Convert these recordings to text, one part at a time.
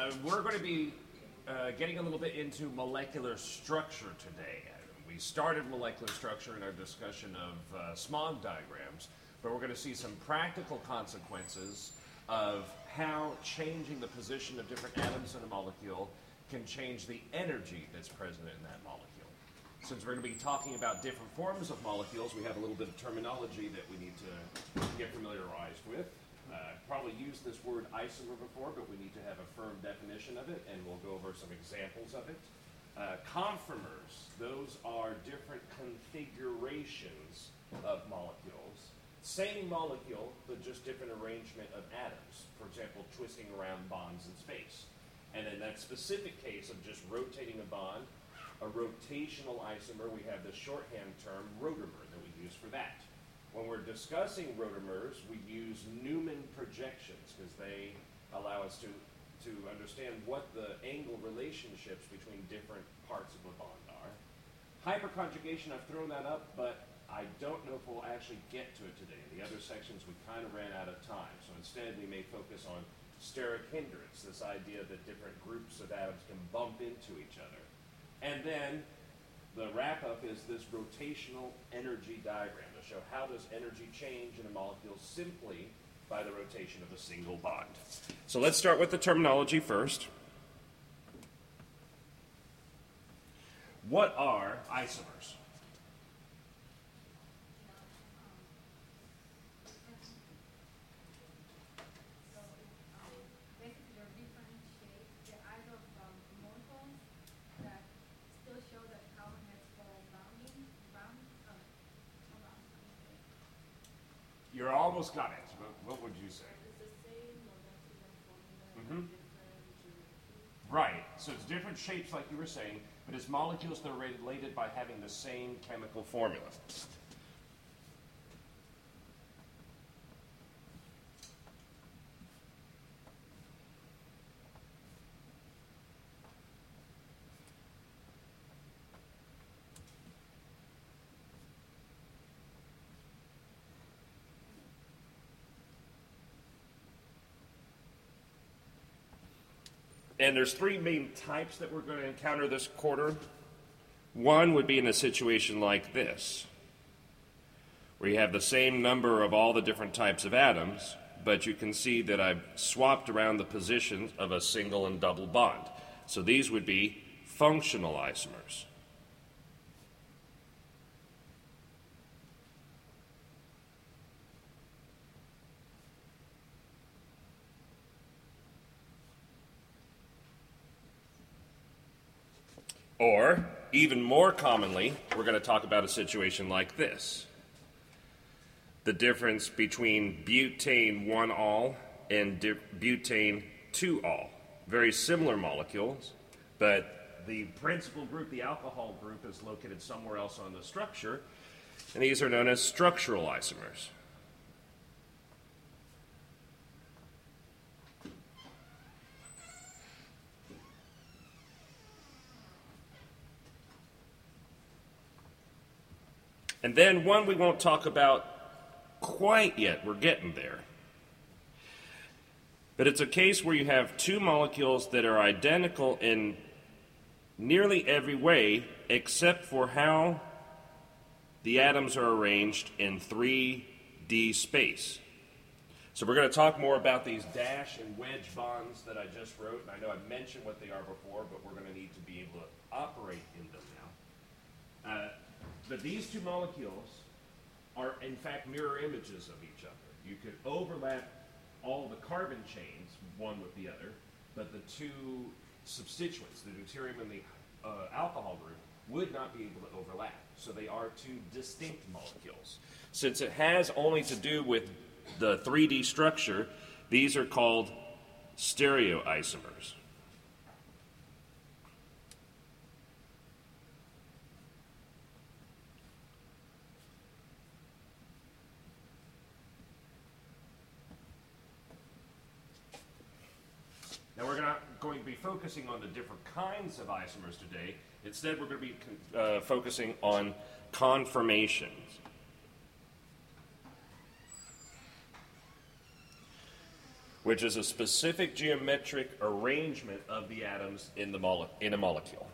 We're going to be getting a little bit into molecular structure today. We started molecular structure in our discussion of smog diagrams, but we're going to see some practical consequences of how changing the position of different atoms in a molecule can change the energy that's present in that molecule. Since we're going to be talking about different forms of molecules, we have a little bit of terminology that we need to get familiarized with. Probably used this word isomer before, but we need to have a firm definition of it, and we'll go over some examples of it. Conformers, those are different configurations of molecules. Same molecule, but just different arrangement of atoms. For example, twisting around bonds in space. And in that specific case of just rotating a bond, a rotational isomer, we have the shorthand term rotamer that we use for that. When we're discussing rotamers, we use Newman projections because they allow us to understand what the angle relationships between different parts of a bond are. Hyperconjugation, I've thrown that up, but I don't know if we'll actually get to it today. In the other sections, we kind of ran out of time. So instead, we may focus on steric hindrance, this idea that different groups of atoms can bump into each other. And then the wrap-up is this rotational energy diagram to show how does energy change in a molecule simply by the rotation of a single bond. So let's start with the terminology first. What are isomers? You're almost got it. What would you say? Mm-hmm. Right. So it's different shapes, like you were saying, but it's molecules that are related by having the same chemical formula. And there's three main types that we're going to encounter this quarter. One would be in a situation like this, where you have the same number of all the different types of atoms, but you can see that I've swapped around the positions of a single and double bond. So these would be functional isomers. Or, even more commonly, we're going to talk about a situation like this. The difference between butane 1-ol and butane 2-ol. Very similar molecules, but the principal group, the alcohol group, is located somewhere else on the structure, and these are known as structural isomers. And then one we won't talk about quite yet. We're getting there. But it's a case where you have two molecules that are identical in nearly every way except for how the atoms are arranged in 3D space. So we're going to talk more about these dash and wedge bonds that I just wrote. And I know I've mentioned what they are before, but we're going to need to be able to operate in them now. But these two molecules are, in fact, mirror images of each other. You could overlap all the carbon chains, one with the other, but the two substituents, the deuterium and the alcohol group, would not be able to overlap. So they are two distinct molecules. Since it has only to do with the 3D structure, these are called stereoisomers. Now we're not going to be focusing on the different kinds of isomers today. Instead, we're going to be focusing on conformations. which is a specific geometric arrangement of the atoms in a molecule.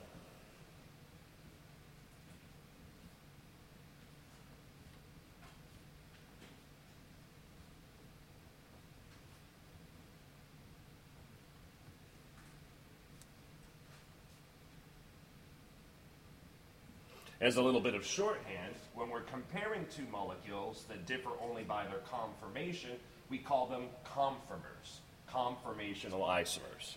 As a little bit of shorthand, when we're comparing two molecules that differ only by their conformation, we call them conformers, conformational isomers.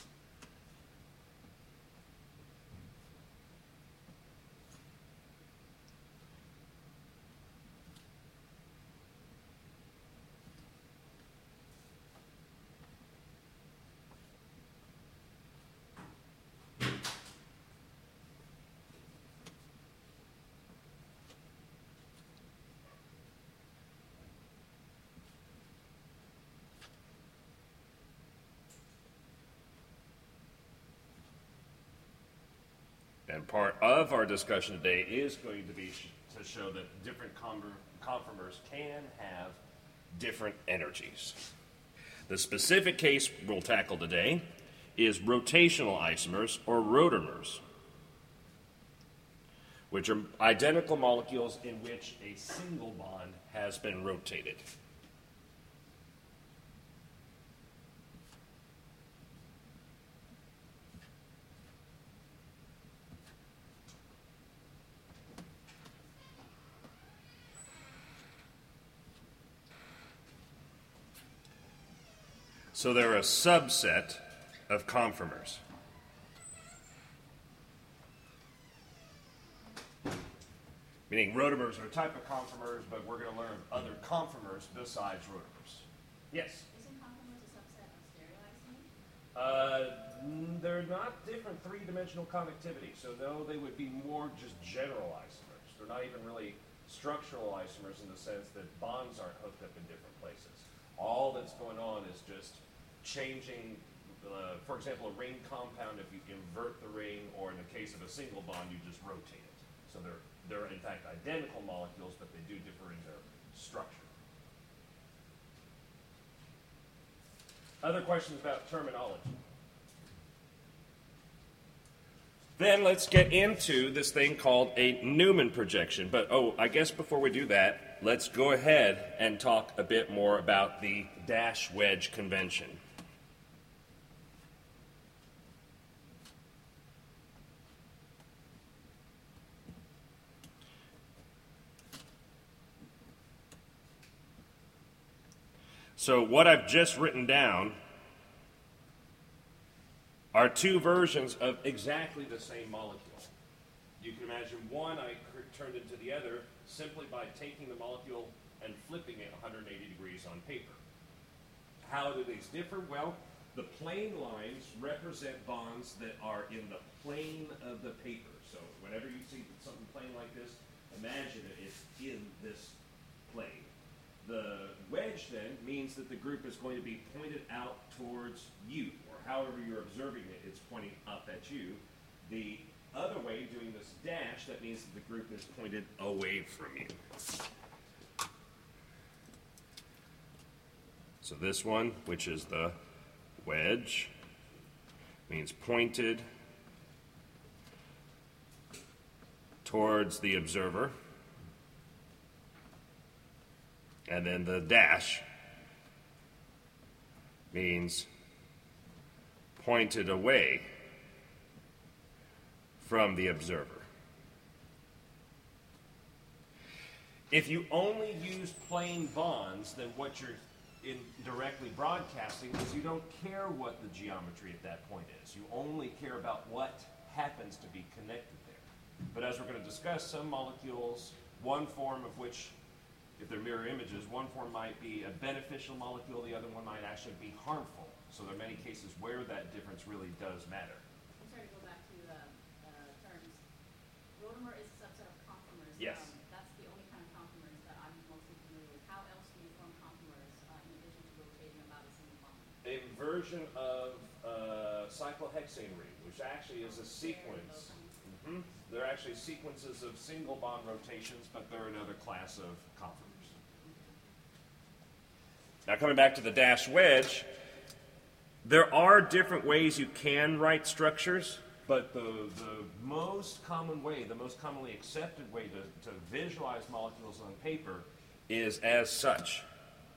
And part of our discussion today is going to be to show that different conformers can have different energies. The specific case we'll tackle today is rotational isomers, or rotamers, which are identical molecules in which a single bond has been rotated. So they're a subset of conformers. Meaning rotamers are a type of conformers, but we're going to learn other conformers besides rotamers. Yes? Isn't conformers a subset of stereoisomers? They're not different three-dimensional conductivity, so though they would be more just general isomers. They're not even really structural isomers in the sense that bonds aren't hooked up in different places. All that's going on is just changing, for example, a ring compound, if you invert the ring, or in the case of a single bond, you just rotate it. So they're in fact identical molecules, but they do differ in their structure. Other questions about terminology? Then let's get into this thing called a Newman projection. But I guess before we do that, let's go ahead and talk a bit more about the dash wedge convention. So what I've just written down are two versions of exactly the same molecule. You can imagine one I turned into the other simply by taking the molecule and flipping it 180 degrees on paper. How do these differ? Well, the plane lines represent bonds that are in the plane of the paper. So whenever you see something plain like this, imagine it's in this plane. The wedge then means that the group is going to be pointed out towards you, or however you're observing it, it's pointing up at you. The other way, doing this dash, that means that the group is pointed away from you. So this one, which is the wedge, means pointed towards the observer. And then the dash means pointed away from the observer. If you only use plain bonds, then what you're indirectly broadcasting is you don't care what the geometry at that point is. You only care about what happens to be connected there. But as we're going to discuss, some molecules, one form of which, if they're mirror images, one form might be a beneficial molecule, the other one might actually be harmful. So there are many cases where that difference really does matter. I'm sorry to go back to terms. Rotamer is a subset of conformers. Yes. That's the only kind of conformers that I'm mostly familiar with. How else do you form conformers in addition to rotating about a single bond? A version of cyclohexane ring, which actually is a sequence. They're actually sequences of single bond rotations, but they're another class of conformers. Now coming back to the dash wedge, There are different ways you can write structures, but the most common way, the most commonly accepted way to visualize molecules on paper is as such.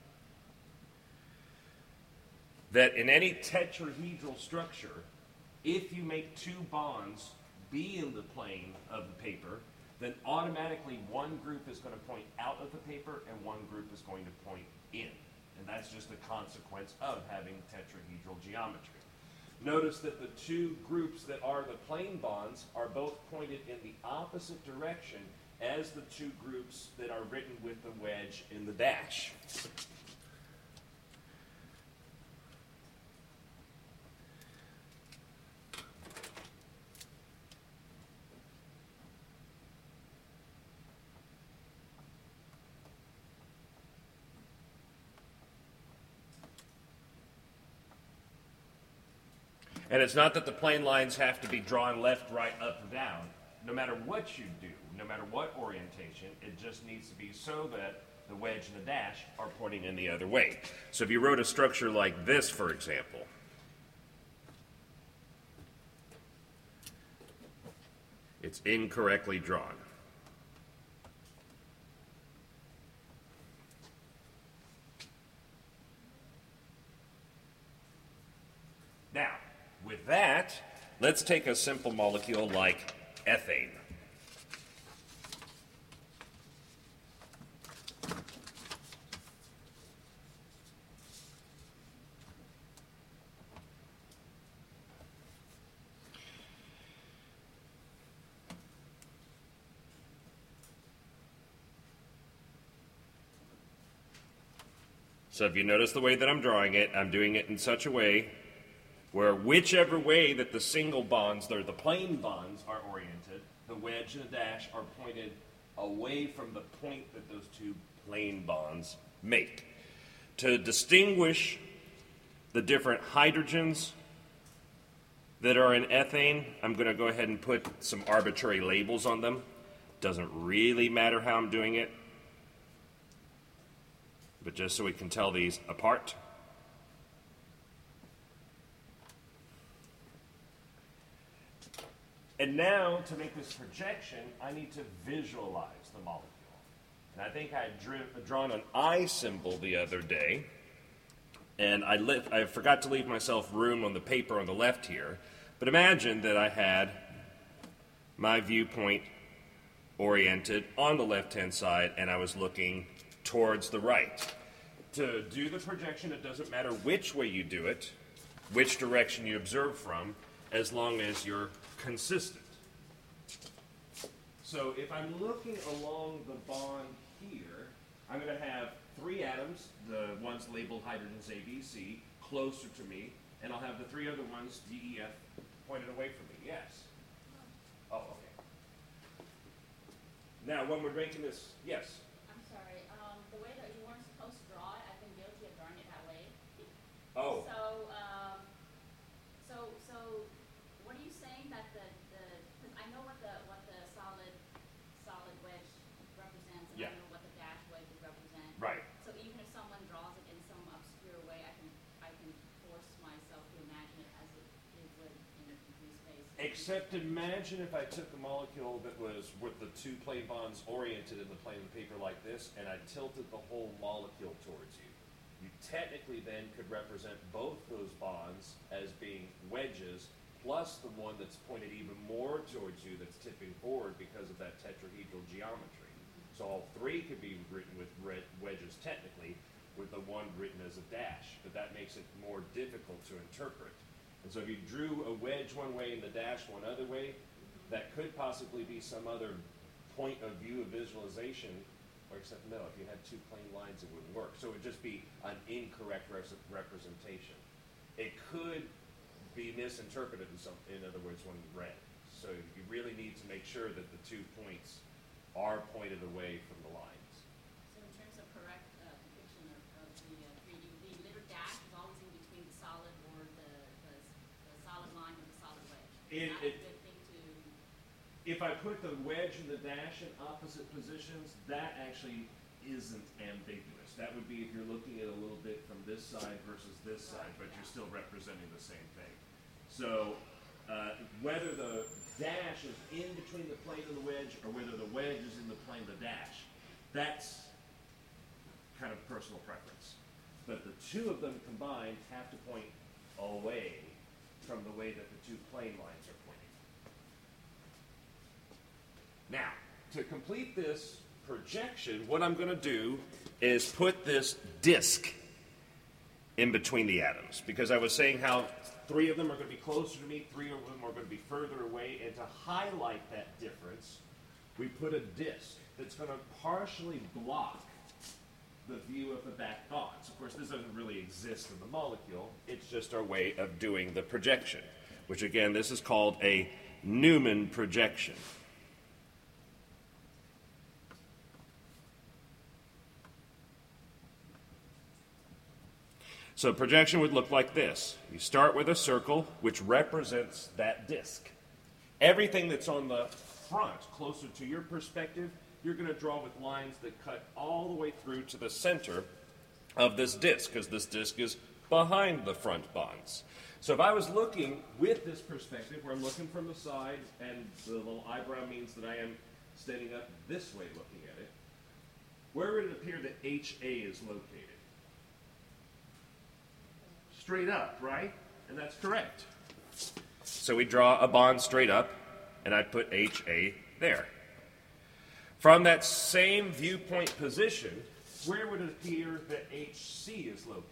That in any tetrahedral structure, if you make two bonds be in the plane of the paper, then automatically one group is going to point out of the paper and one group is going to point in. And that's just a consequence of having tetrahedral geometry. Notice that the two groups that are the plane bonds are both pointed in the opposite direction as the two groups that are written with the wedge in the dash. And it's not that the plane lines have to be drawn left, right, up, or down. No matter what you do, no matter what orientation, it just needs to be so that the wedge and the dash are pointing in the other way. So if you wrote a structure like this, for example, it's incorrectly drawn. Now, with that, let's take a simple molecule like ethane. So if you notice the way that I'm drawing it, I'm doing it in such a way where whichever way that the single bonds, or the plane bonds, are oriented, the wedge and the dash are pointed away from the point that those two plane bonds make. To distinguish the different hydrogens that are in ethane, I'm going to go ahead and put some arbitrary labels on them. Doesn't really matter how I'm doing it, but just so we can tell these apart. And now, to make this projection, I need to visualize the molecule. And I think I had drawn an I symbol the other day, and I forgot to leave myself room on the paper on the left here. But imagine that I had my viewpoint oriented on the left-hand side, and I was looking towards the right. To do the projection, it doesn't matter which way you do it, which direction you observe from, as long as you're consistent. So if I'm looking along the bond here, I'm going to have three atoms, the ones labeled hydrogens A, B, C, closer to me, and I'll have the three other ones, D, E, F, pointed away from me. Yes? Oh, okay. Now, when we're making this, yes? I'm sorry, the way that you weren't supposed to draw it, I've been guilty of drawing it that way. Oh. So what are you saying that because I know what the solid wedge represents, and Yeah. I know what the dash wedges represent. Right. So even if someone draws it in some obscure way, I can force myself to imagine it as it would in free space. Except imagine if I took the molecule that was with the two plane bonds oriented in the plane of the paper like this, and I tilted the whole molecule towards you. You technically then could represent both those bonds as being wedges, plus the one that's pointed even more towards you that's tipping forward because of that tetrahedral geometry. So all three could be written with wedges technically, with the one written as a dash, but that makes it more difficult to interpret. And so if you drew a wedge one way and the dash one other way, that could possibly be some other point of view of visualization, or except no, if you had two plain lines it wouldn't work. So it would just be an incorrect representation. It could be misinterpreted in other words, when read. So you really need to make sure that the 2 points are pointed away from the lines. So in terms of correct depiction of the 3D, the little dash is always in between the solid or the solid line and the solid wedge. Not a good thing to... If I put the wedge and the dash in opposite positions, that actually isn't ambiguous. That would be if you're looking at a little bit from this side versus this side, but you're still representing the same thing. So whether the dash is in between the plane and the wedge, or whether the wedge is in the plane of the dash, that's kind of personal preference. But the two of them combined have to point away from the way that the two plane lines are pointing. Now, to complete this projection, what I'm going to do is put this disk in between the atoms, because I was saying how 3 of them are going to be closer to me, 3 of them are going to be further away, and to highlight that difference, we put a disk that's going to partially block the view of the back bonds. Of course, this doesn't really exist in the molecule. It's just our way of doing the projection, which again, this is called a Newman projection. So projection would look like this. You start with a circle, which represents that disk. Everything that's on the front, closer to your perspective, you're going to draw with lines that cut all the way through to the center of this disk, because this disk is behind the front bonds. So if I was looking with this perspective, where I'm looking from the side, and the little eyebrow means that I am standing up this way looking at it, where would it appear that HA is located? Straight up, right? And that's correct. So we draw a bond straight up, and I put HA there. From that same viewpoint position, where would it appear that HC is located?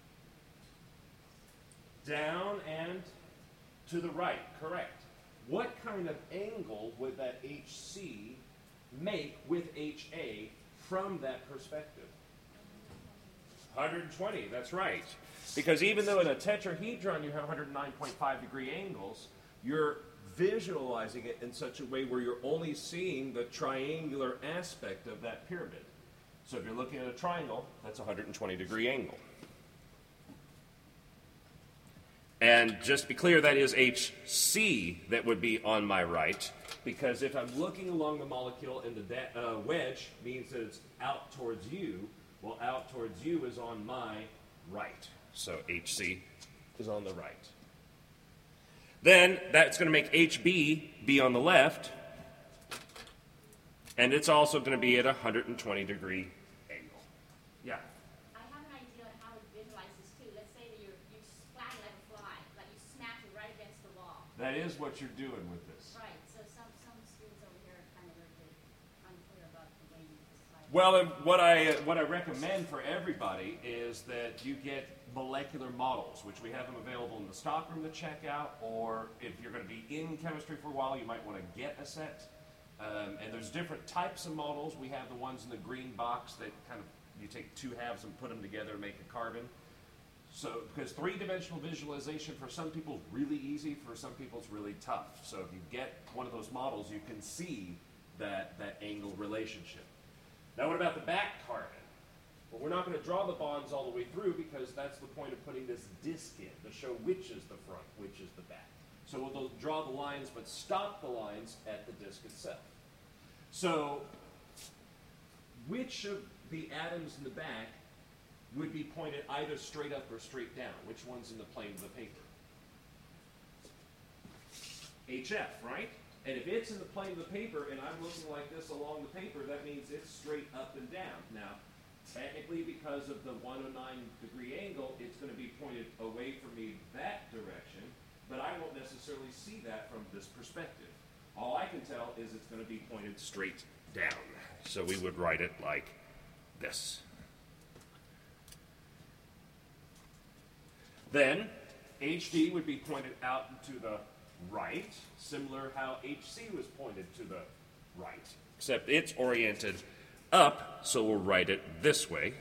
Down and to the right, correct. What kind of angle would that HC make with HA from that perspective? 120, that's right. Because even though in a tetrahedron you have 109.5 degree angles, you're visualizing it in such a way where you're only seeing the triangular aspect of that pyramid. So if you're looking at a triangle, that's a 120 degree angle. And just to be clear, that is HC that would be on my right, because if I'm looking along the molecule and the wedge means that it's out towards you, well, out towards you is on my right. So HC is on the right. Then that's going to make HB be on the left, and it's also going to be at a 120 degree angle. Yeah? I have an idea on how to visualize this too. Let's say that you fly like a fly, like you smack it right against the wall. That is what you're doing with this. Right, so some students over here are kind of a little bit unclear about the way you decide. Well, what I recommend for everybody is that you get molecular models, which we have them available in the stockroom to check out, or if you're going to be in chemistry for a while, you might want to get a set. And there's different types of models. We have the ones in the green box that kind of, you take 2 halves and put them together and make a carbon. So, because 3-dimensional visualization for some people is really easy, for some people it's really tough. So if you get one of those models, you can see that angle relationship. Now what about the back carbon? Well, we're not going to draw the bonds all the way through, because that's the point of putting this disk in, to show which is the front, which is the back. So we'll draw the lines, but stop the lines at the disk itself. So which of the atoms in the back would be pointed either straight up or straight down? Which one's in the plane of the paper? HF, right? And if it's in the plane of the paper and I'm looking like this along the paper, that means it's straight up and down. Now, technically, because of the 109 degree angle, it's going to be pointed away from me that direction, but I won't necessarily see that from this perspective. All I can tell is it's going to be pointed straight down. So we would write it like this. Then, HD would be pointed out and to the right, similar how HC was pointed to the right, except it's oriented up, so we'll write it this way.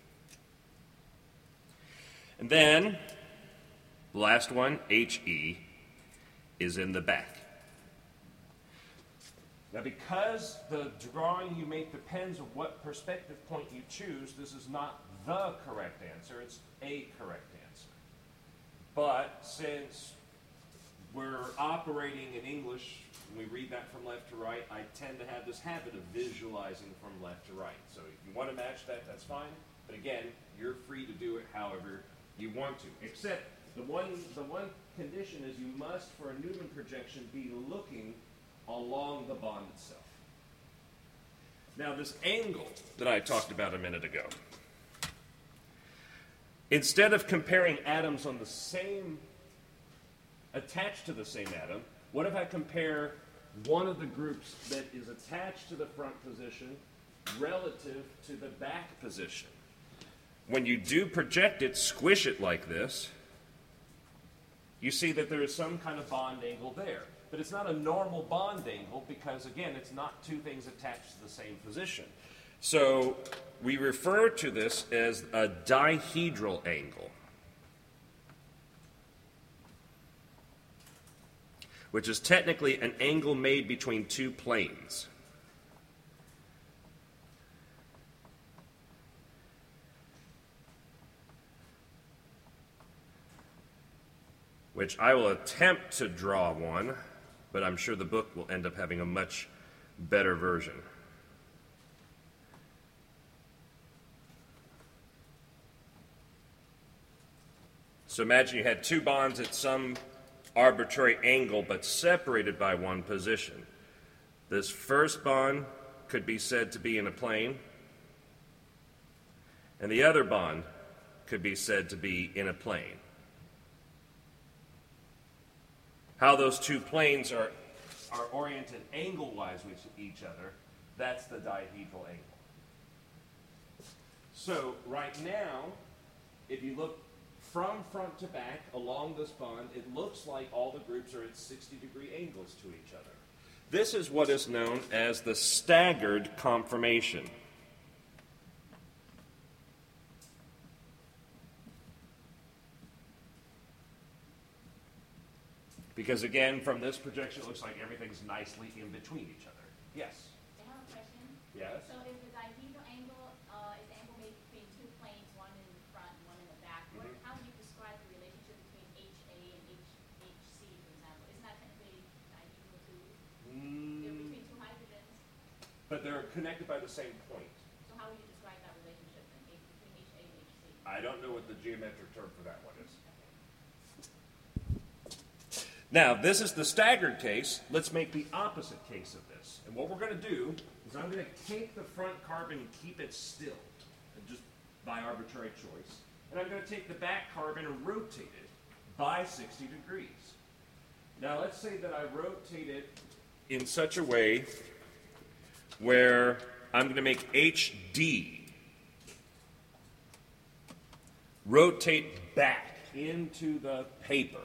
And then, the last one, HE, is in the back. Now, because the drawing you make depends on what perspective point you choose, this is not the correct answer, it's a correct answer. But since we're operating in English when we read that from left to right, I tend to have this habit of visualizing from left to right. So if you want to match that, that's fine. But again, you're free to do it however you want to. Except the one condition is you must, for a Newton projection, be looking along the bond itself. Now this angle that I talked about a minute ago, instead of comparing atoms on the same, attached to the same atom, what if I compare one of the groups that is attached to the front position relative to the back position? When you do project it, squish it like this, you see that there is some kind of bond angle there. But it's not a normal bond angle because, again, it's not two things attached to the same position. So we refer to this as a dihedral angle, which is technically an angle made between two planes. Which I will attempt to draw one, but I'm sure the book will end up having a much better version. So imagine you had two bonds at some arbitrary angle but separated by one position. This first bond could be said to be in a plane, and the other bond could be said to be in a plane. How those two planes are oriented angle-wise with each other, that's the dihedral angle. So right now, if you look from front to back along this bond, it looks like all the groups are at 60-degree angles to each other. This is what is known as the staggered conformation. Because again, from this projection, it looks like everything's nicely in between each other. Yes? I have a question. Yes? So if the dihedral angle is the angle made between two planes, one in the front and one in the back, how would you describe the relationship between HA and HC, for example? Isn't that technically dihedral too? They're between two hydrogens. But they're connected by the same point. So how would you describe that relationship then, between HA and HC? I don't know what the geometric term for that one is. Now, this is the staggered case. Let's make the opposite case of this. And what we're going to do is I'm going to take the front carbon and keep it still, just by arbitrary choice. And I'm going to take the back carbon and rotate it by 60 degrees. Now, let's say that I rotate it in such a way where I'm going to make HD rotate back into the paper.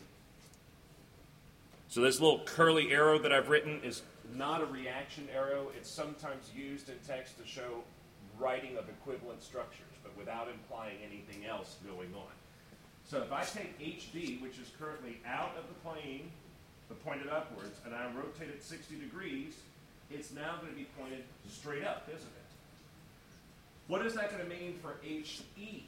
So this little curly arrow that I've written is not a reaction arrow. It's sometimes used in text to show writing of equivalent structures, but without implying anything else going on. So if I take HD, which is currently out of the plane, but pointed upwards, and I rotate it 60 degrees, it's now going to be pointed straight up, isn't it? What is that going to mean for HE?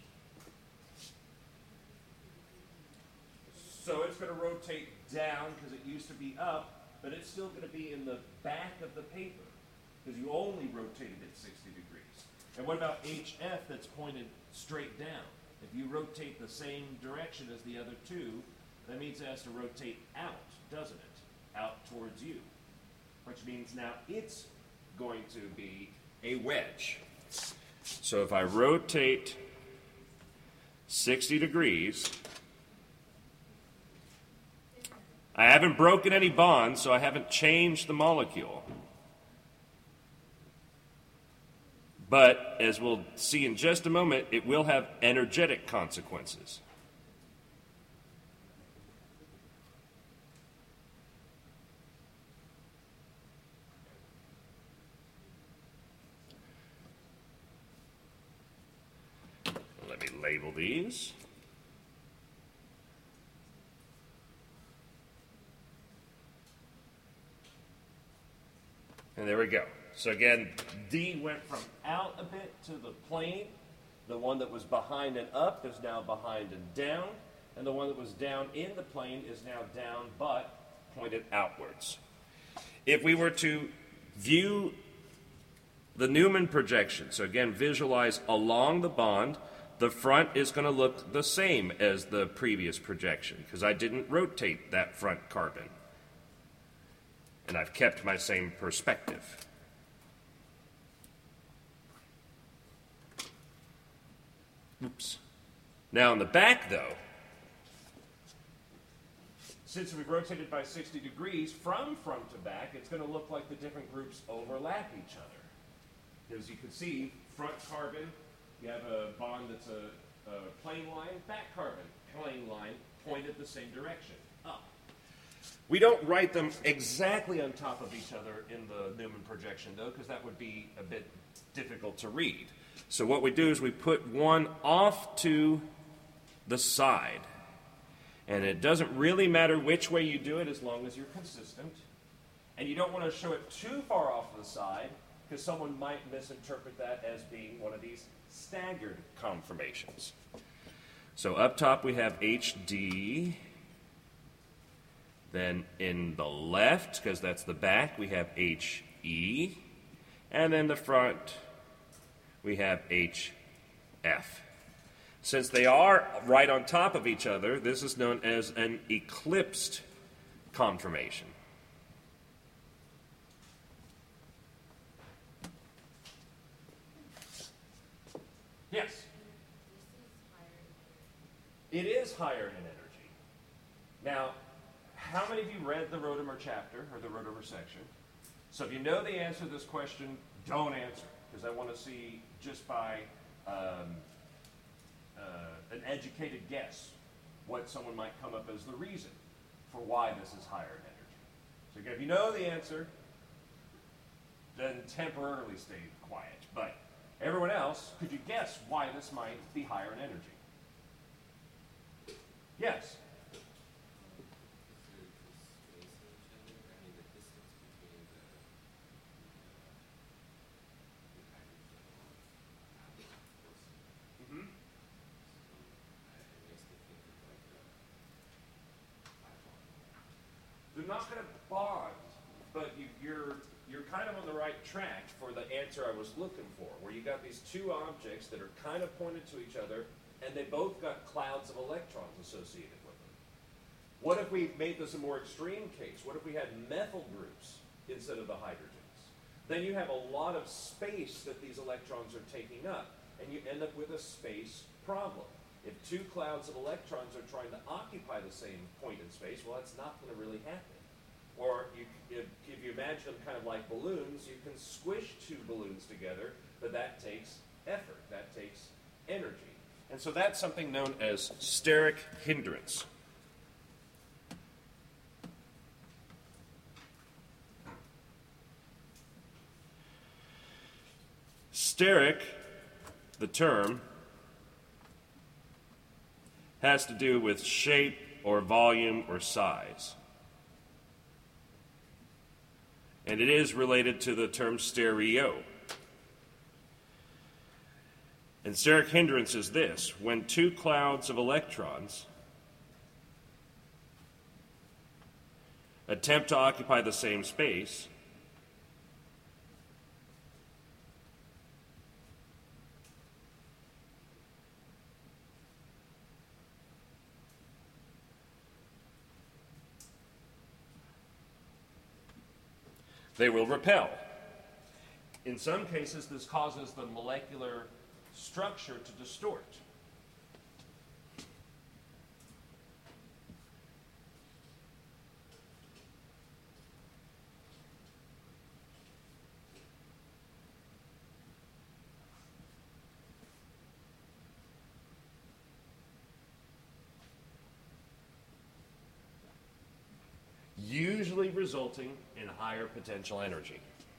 So it's going to rotate down because it used to be up, but it's still going to be in the back of the paper because you only rotated it 60 degrees. And what about HF that's pointed straight down? If you rotate the same direction as the other two, that means it has to rotate out, doesn't it? Out towards you, which means now it's going to be a wedge. So if I rotate 60 degrees, I haven't broken any bonds, so I haven't changed the molecule. But, as we'll see in just a moment, it will have energetic consequences. Let me label these. And there we go. So again, D went from out a bit to the plane. The one that was behind and up is now behind and down. And the one that was down in the plane is now down but pointed outwards. If we were to view the Newman projection, so again, visualize along the bond, the front is going to look the same as the previous projection because I didn't rotate that front carbon. And I've kept my same perspective. Oops. Now in the back, though, since we've rotated by 60 degrees from front to back, it's going to look like the different groups overlap each other. As you can see, front carbon, you have a bond that's a plane line, back carbon, plane line, pointed the same direction, up. We don't write them exactly on top of each other in the Newman projection, though, because that would be a bit difficult to read. So what we do is we put one off to the side. And it doesn't really matter which way you do it as long as you're consistent. And you don't want to show it too far off to the side because someone might misinterpret that as being one of these staggered conformations. So up top we have HD. Then in the left, because that's the back, we have HE. And then the front, we have HF. Since they are right on top of each other, this is known as an eclipsed conformation. Yes? It is higher in energy. Now, how many of you read the Rotamer chapter, or the Rotamer section? So if you know the answer to this question, don't answer, because I want to see just by an educated guess what someone might come up as the reason for why this is higher in energy. So again, if you know the answer, then temporarily stay quiet. But everyone else, could you guess why this might be higher in energy? Yes? They're not going to bond, but you're kind of on the right track for the answer I was looking for, where you got these two objects that are kind of pointed to each other, and they both got clouds of electrons associated with them. What if we made this a more extreme case? What if we had methyl groups instead of the hydrogens? Then you have a lot of space that these electrons are taking up, and you end up with a space problem. If two clouds of electrons are trying to occupy the same point in space, well, that's not going to really happen. Or if you imagine them kind of like balloons, you can squish two balloons together, but that takes effort, that takes energy. And so that's something known as steric hindrance. Steric, the term, has to do with shape or volume or size. And it is related to the term stereo. And steric hindrance is this: when two clouds of electrons attempt to occupy the same space, they will repel. In some cases, this causes the molecular structure to distort. Usually resulting in higher potential energy.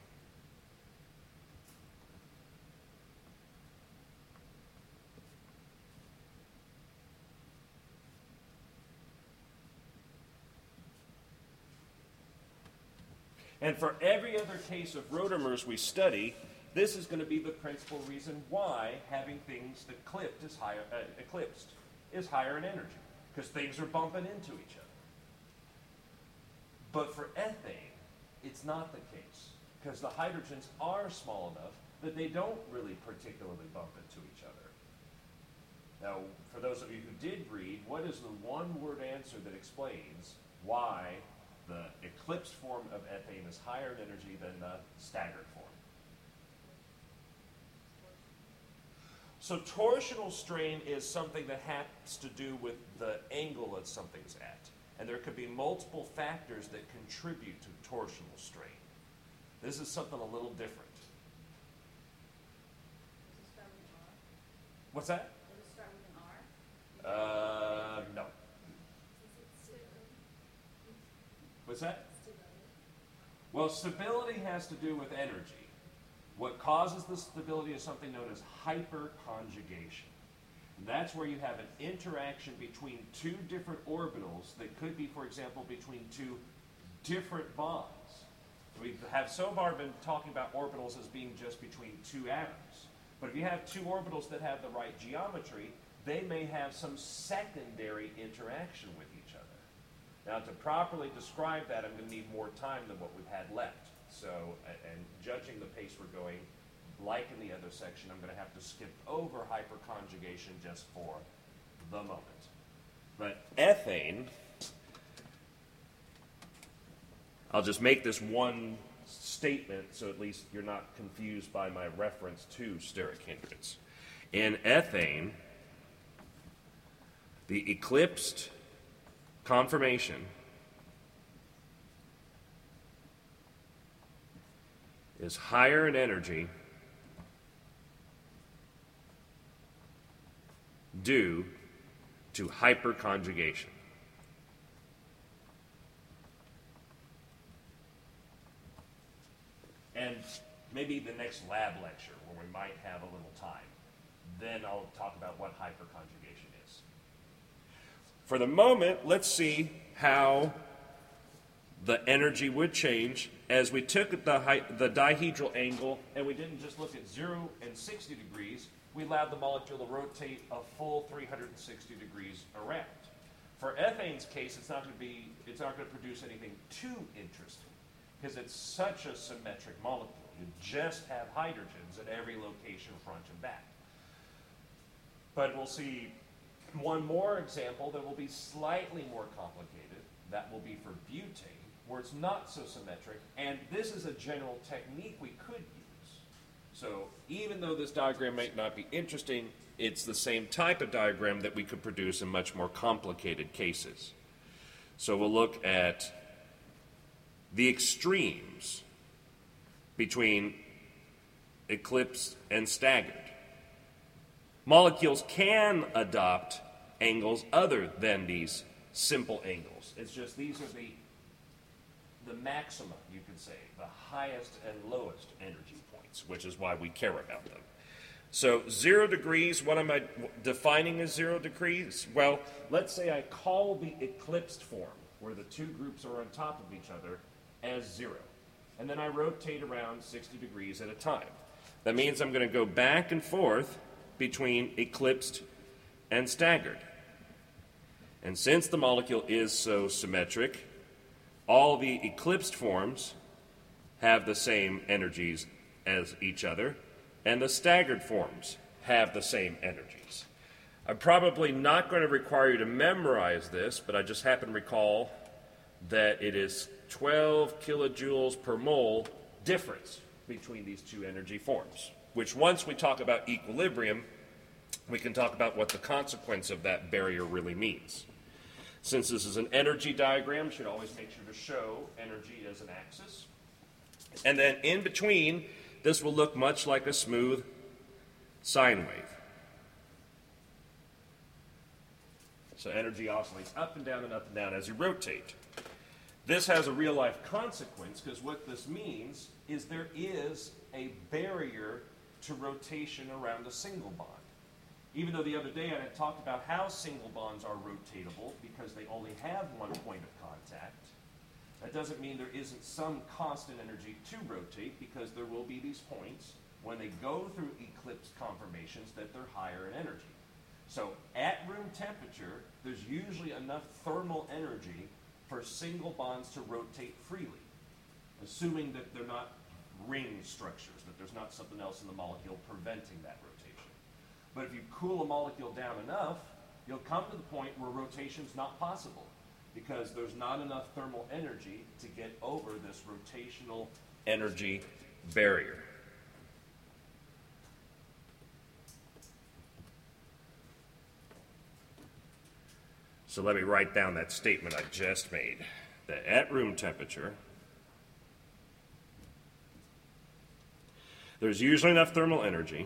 And for every other case of rotamers we study, this is going to be the principal reason why having things eclipsed is higher in energy, because things are bumping into each other. But for ethane, it's not the case, because the hydrogens are small enough that they don't really particularly bump into each other. Now, for those of you who did read, what is the one-word answer that explains why the eclipsed form of ethane is higher in energy than the staggered form? So torsional strain is something that has to do with the angle that something's at. And there could be multiple factors that contribute to torsional strain. This is something a little different. Does it start with an R? What's that? Does it start with an R? No. What's that? Well, stability has to do with energy. What causes the stability is something known as hyperconjugation. And that's where you have an interaction between two different orbitals that could be, for example, between two different bonds. We have so far been talking about orbitals as being just between two atoms. But if you have two orbitals that have the right geometry, they may have some secondary interaction with each other. Now, to properly describe that, I'm going to need more time than what we've had left. So, and judging the pace we're going, like in the other section, I'm going to have to skip over hyperconjugation just for the moment. But ethane, I'll just make this one statement so at least you're not confused by my reference to steric hindrance. In ethane, the eclipsed conformation is higher in energy due to hyperconjugation. And maybe the next lab lecture, where we might have a little time, then I'll talk about what hyperconjugation is. For the moment, let's see how the energy would change as we took the dihedral angle and we didn't just look at 0 and 60 degrees, we allowed the molecule to rotate a full 360 degrees around. For ethane's case, it's not going to produce anything too interesting because it's such a symmetric molecule. You just have hydrogens at every location, front and back. But we'll see one more example that will be slightly more complicated. That will be for butane, where it's not so symmetric, and this is a general technique we could use. So even though this diagram might not be interesting, it's the same type of diagram that we could produce in much more complicated cases. So we'll look at the extremes between eclipsed and staggered. Molecules can adopt angles other than these simple angles. It's just these are the maxima, you could say, the highest and lowest energy points, which is why we care about them. So 0 degrees, what am I defining as 0 degrees? Well, let's say I call the eclipsed form, where the two groups are on top of each other, as 0. And then I rotate around 60 degrees at a time. That means I'm going to go back and forth between eclipsed and staggered. And since the molecule is so symmetric, all the eclipsed forms have the same energies as each other, and the staggered forms have the same energies. I'm probably not going to require you to memorize this, but I just happen to recall that it is 12 kilojoules per mole difference between these two energy forms, which once we talk about equilibrium, we can talk about what the consequence of that barrier really means. Since this is an energy diagram, you should always make sure to show energy as an axis. And then in between, this will look much like a smooth sine wave. So energy oscillates up and down as you rotate. This has a real-life consequence because what this means is there is a barrier to rotation around a single bond. Even though the other day I had talked about how single bonds are rotatable because they only have one point of contact, that doesn't mean there isn't some constant energy to rotate because there will be these points when they go through eclipsed conformations that they're higher in energy. So at room temperature, there's usually enough thermal energy for single bonds to rotate freely. assuming that they're not ring structures, that there's not something else in the molecule preventing that rotation. But if you cool a molecule down enough, you'll come to the point where rotation's not possible because there's not enough thermal energy to get over this rotational energy barrier. So let me write down that statement I just made, that at room temperature, there's usually enough thermal energy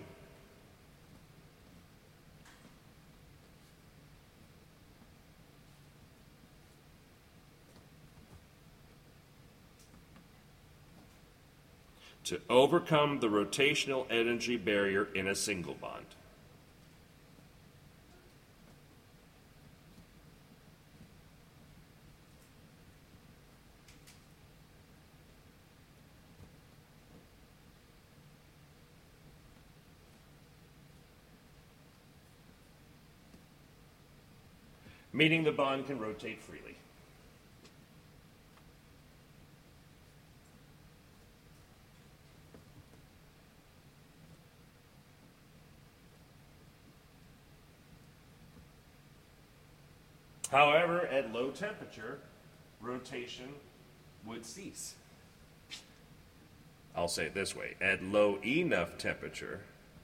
to overcome the rotational energy barrier in a single bond. Meaning the bond can rotate freely. However, at low temperature, rotation would cease. I'll say it this way, at low enough temperature,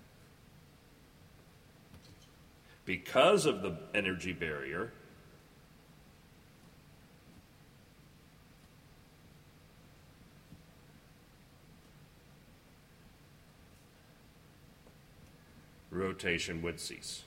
because of the energy barrier, rotation would cease.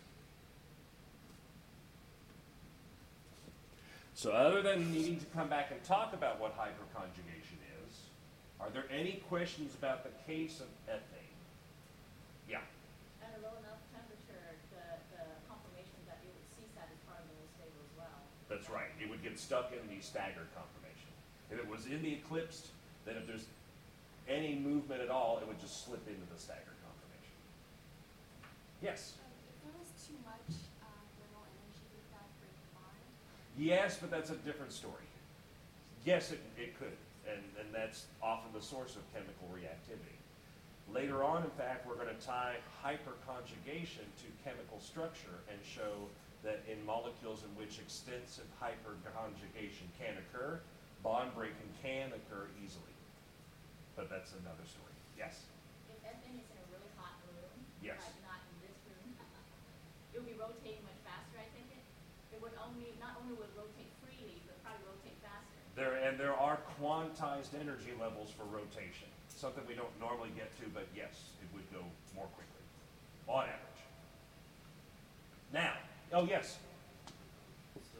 So other than needing to come back and talk about what hyperconjugation is, are there any questions about the case of ethane? Yeah. At a low enough temperature, the conformation that you would cease that is part of the whole stable as well. That's right. It would get stuck in the staggered conformation. If it was in the eclipsed, then if there's any movement at all, it would just slip into the staggered conformation. Yes? If there was too much thermal energy, would that break the bond? Yes, but that's a different story. Yes, it could, and that's often the source of chemical reactivity. Later on, in fact, we're going to tie hyperconjugation to chemical structure and show that in molecules in which extensive hyperconjugation can occur, bond breaking can occur easily. But that's another story. Yes? If ethane is in a really hot room, Yes. like not in this room, it would be rotating much faster, I think. It would not only would rotate freely, but probably rotate faster. There are quantized energy levels for rotation. Something we don't normally get to, but yes, it would go more quickly, on average. Now, oh yes? So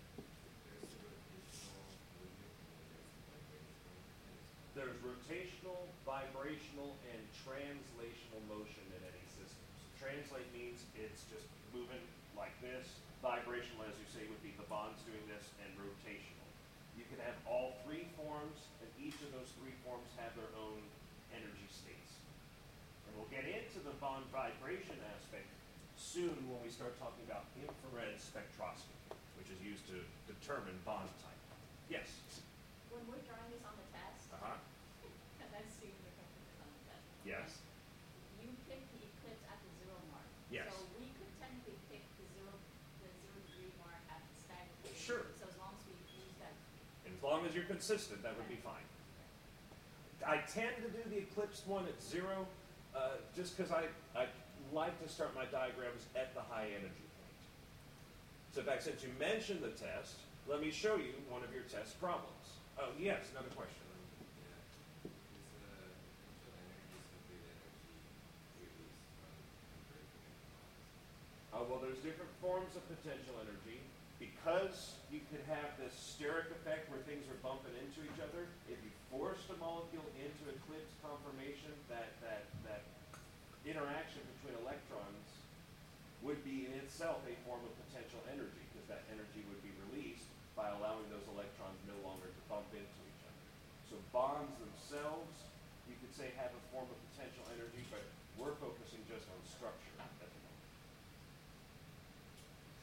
there's There's rotational, vibrational, and translational motion in any system. So translate means it's just moving like this. Vibrational, as you say, would be the bonds doing this, and rotational. You can have all three forms, and each of those three forms have their own energy states. And we'll get into the bond vibration aspect soon when we start talking about infrared spectroscopy, which is used to determine bond type. Yes? When we're drawing this on the test, Uh-huh. because I've seen the computers on the test. Yes? You pick the eclipse at the 0 mark. Yes. So we could technically pick the 0 degree mark at the staggered period. Sure. So as long as we use that. And as long as you're consistent, that would be fine. I tend to do the eclipsed one at 0, just because I like to start my diagrams at the high energy point. So in fact, since you mentioned the test, let me show you one of your test problems. Oh, yes, another question. yeah, is potential energy simply the energy released from breaking bonds? Well, there's different forms of potential energy. Because you could have this steric effect where things are bumping into each other, if you forced a molecule into eclipse conformation, that interaction between electrons would be in itself a form of potential energy, because that energy would be released by allowing those electrons no longer to bump into each other. So bonds themselves, you could say, have a form of potential energy, but we're focusing just on structure at the moment.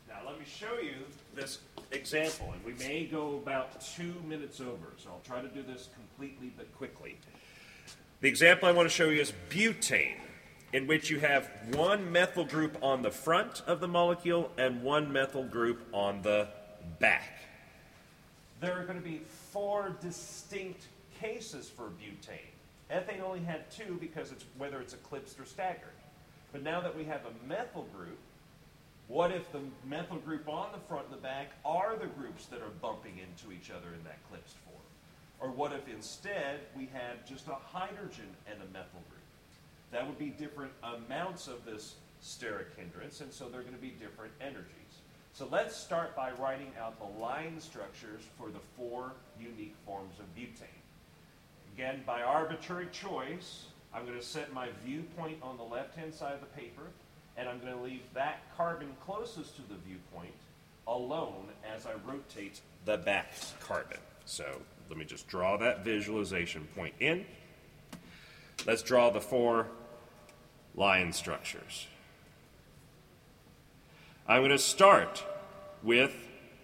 Now let me show you this example, and we may go about 2 minutes over, so I'll try to do this completely but quickly. The example I want to show you is butane, in which you have one methyl group on the front of the molecule and one methyl group on the back. There are going to be 4 distinct cases for butane. Ethane only had 2 because whether it's eclipsed or staggered. But now that we have a methyl group, what if the methyl group on the front and the back are the groups that are bumping into each other in that eclipsed form? Or what if instead we had just a hydrogen and a methyl group? That would be different amounts of this steric hindrance, and so they're going to be different energies. So let's start by writing out the line structures for the 4 unique forms of butane. Again, by arbitrary choice, I'm going to set my viewpoint on the left-hand side of the paper, and I'm going to leave that carbon closest to the viewpoint alone as I rotate the back carbon. So let me just draw that visualization point in. Let's draw the 4 line structures. I'm going to start with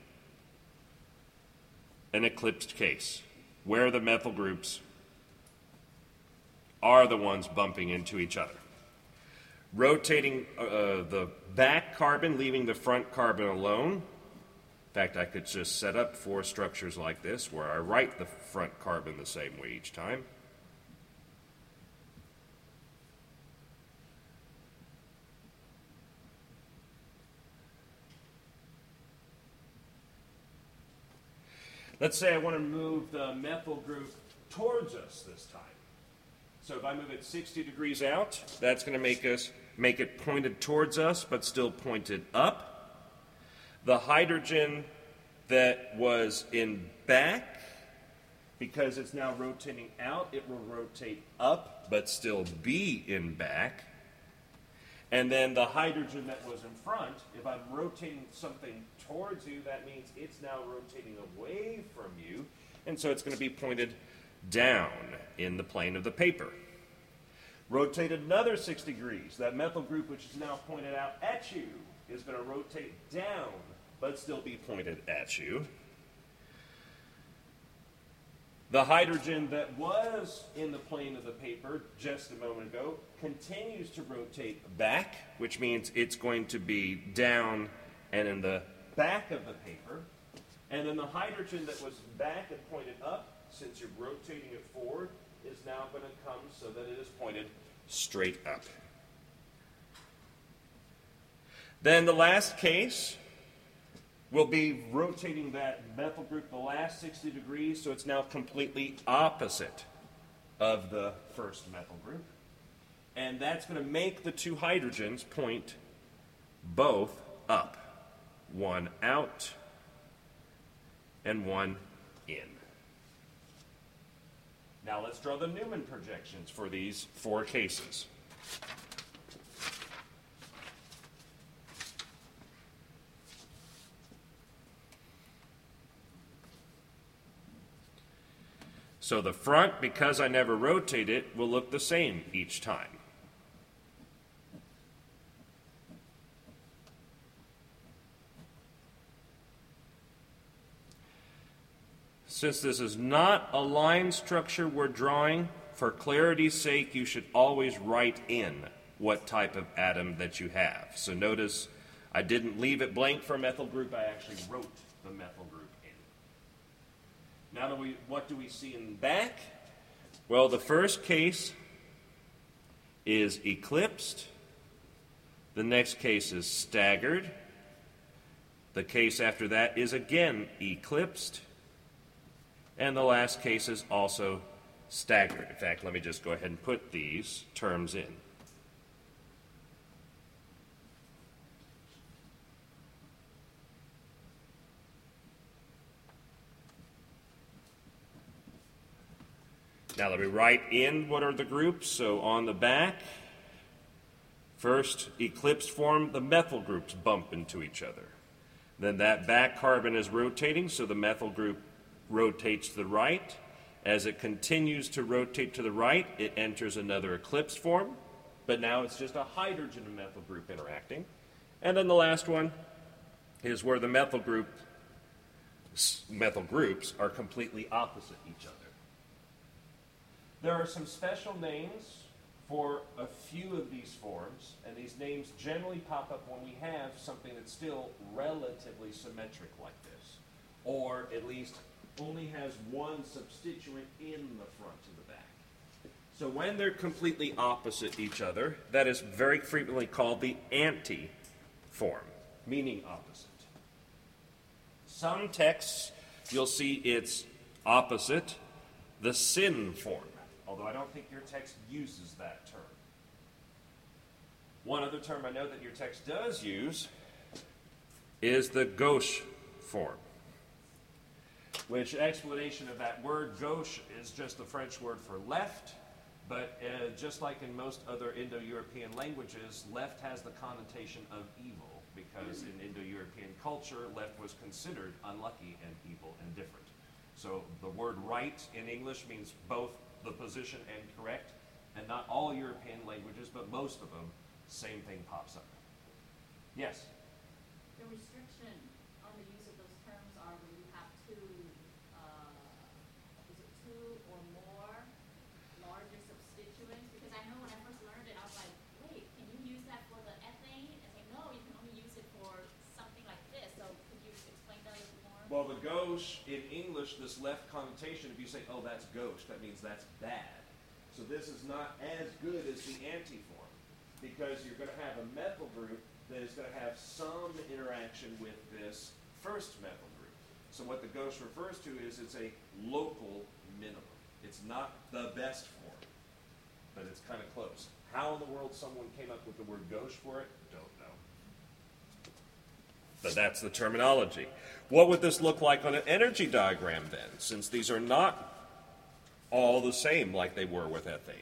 an eclipsed case, where the methyl groups are the ones bumping into each other. Rotating the back carbon, leaving the front carbon alone. In fact, I could just set up 4 structures like this, where I write the front carbon the same way each time. Let's say I want to move the methyl group towards us this time. So if I move it 60 degrees out, that's going to make it pointed towards us, but still pointed up. The hydrogen that was in back, because it's now rotating out, it will rotate up, but still be in back. And then the hydrogen that was in front, if I'm rotating something towards you, that means it's now rotating away from you, and so it's going to be pointed down in the plane of the paper. Rotate another 60 degrees. That methyl group, which is now pointed out at you, is going to rotate down, but still be pointed at you. The hydrogen that was in the plane of the paper just a moment ago continues to rotate back, which means it's going to be down and in the back of the paper. And then the hydrogen that was back and pointed up, since you're rotating it forward, is now going to come so that it is pointed straight up. Then the last case will be rotating that methyl group the last 60 degrees, so it's now completely opposite of the first methyl group. And that's going to make the 2 hydrogens point both up. One out and one in. Now let's draw the Newman projections for these 4 cases. So the front, because I never rotate it, will look the same each time. Since this is not a line structure we're drawing, for clarity's sake, you should always write in what type of atom that you have. So notice I didn't leave it blank for a methyl group, I actually wrote the methyl group in. Now what do we see in back? Well, the first case is eclipsed. The next case is staggered. The case after that is again eclipsed. And the last case is also staggered. In fact, let me just go ahead and put these terms in. Now let me write in what are the groups. So on the back, first eclipsed form, the methyl groups bump into each other. Then that back carbon is rotating, so the methyl group rotates to the right. As it continues to rotate to the right, it enters another eclipsed form, but now it's just a hydrogen and methyl group interacting. And then the last one is where the methyl groups are completely opposite each other. There are some special names for a few of these forms, and these names generally pop up when we have something that's still relatively symmetric like this, or at least only has one substituent in the front to the back. So when they're completely opposite each other, that is very frequently called the anti-form, meaning opposite. Some texts, you'll see it's opposite the syn form, although I don't think your text uses that term. One other term I know that your text does use is the gauche form, which explanation of that word gauche is just the French word for left, but just like in most other Indo-European languages, left has the connotation of evil, because in Indo-European culture, left was considered unlucky and evil and different. So the word right in English means both the position and correct, and not all European languages, but most of them, same thing pops up. Yes? The restriction on the use of those terms are when you have two or more larger substituents? Because I know when I first learned it, I was like, wait, can you use that for the ethane? And say, no, you can only use it for something like this. So could you explain that a little more? Well, the gauche in English, this left connotation, if you say, oh, that's gauche, that means that's bad. So this is not as good as the anti-form, because you're going to have a methyl group that is going to have some interaction with this first methyl group. So what the gauche refers to is it's a local minimum. It's not the best form, but it's kind of close. How in the world someone came up with the word gauche for it, don't know. But that's the terminology. What would this look like on an energy diagram then, since these are not all the same like they were with ethane?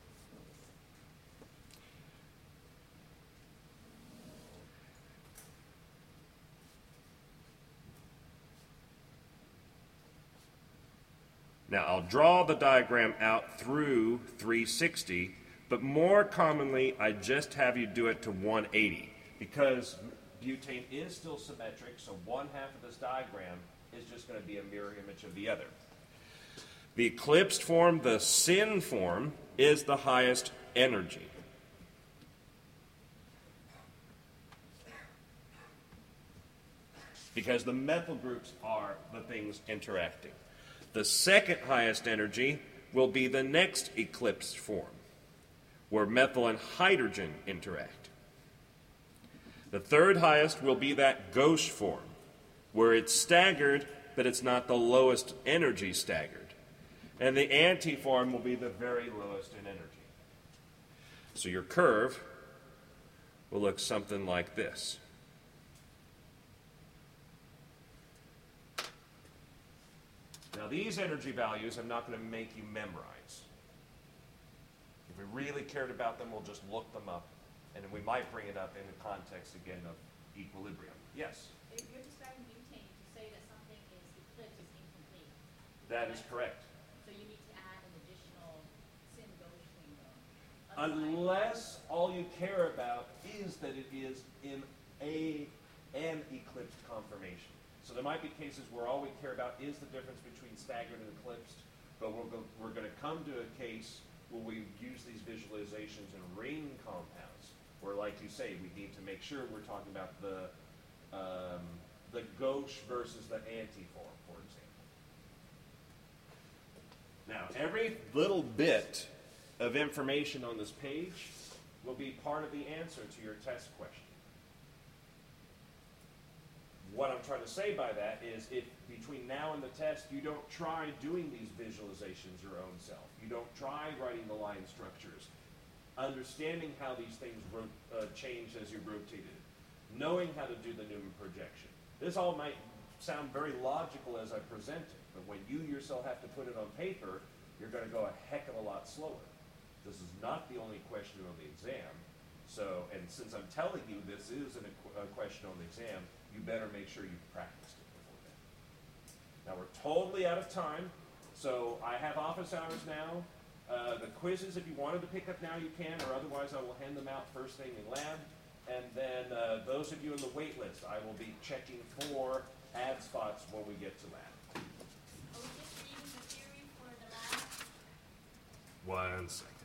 Now, I'll draw the diagram out through 360, but more commonly, I just have you do it to 180, because butane is still symmetric, so one half of this diagram is just going to be a mirror image of the other. The eclipsed form, the syn form, is the highest energy. Because the methyl groups are the things interacting. The second highest energy will be the next eclipsed form, where methyl and hydrogen interact. The third highest will be that gauche form, where it's staggered, but it's not the lowest energy staggered. And the anti-form will be the very lowest in energy. So your curve will look something like this. Now these energy values I'm not going to make you memorize. If we really cared about them, we'll just look them up, and then we might bring it up in the context again of equilibrium. Yes? If you're describing butane, to say that something is eclipsed is incomplete. That is correct. So you need to add an additional syn-gauche thing though. Unless all you care about is that it is in an eclipsed conformation. So there might be cases where all we care about is the difference between staggered and eclipsed, but we're going to come to a case where we use these visualizations in ring compounds, where, like you say, we need to make sure we're talking about the gauche versus the anti-form, for example. Now, every little bit of information on this page will be part of the answer to your test question. What I'm trying to say by that is if between now and the test you don't try doing these visualizations your own self, you don't try writing the line structures, understanding how these things change as you rotate it, knowing how to do the Newman projection. This all might sound very logical as I present it, but when you yourself have to put it on paper, you're going to go a heck of a lot slower. This is not the only question on the exam. So, and since I'm telling you this is a question on the exam, you better make sure you've practiced it before then. Now we're totally out of time, so I have office hours now. The quizzes, if you wanted to pick up now, you can, or otherwise I will hand them out first thing in lab. And then those of you in the wait list, I will be checking for ad spots when we get to that. Are we just reading the theory for the last? 1 second.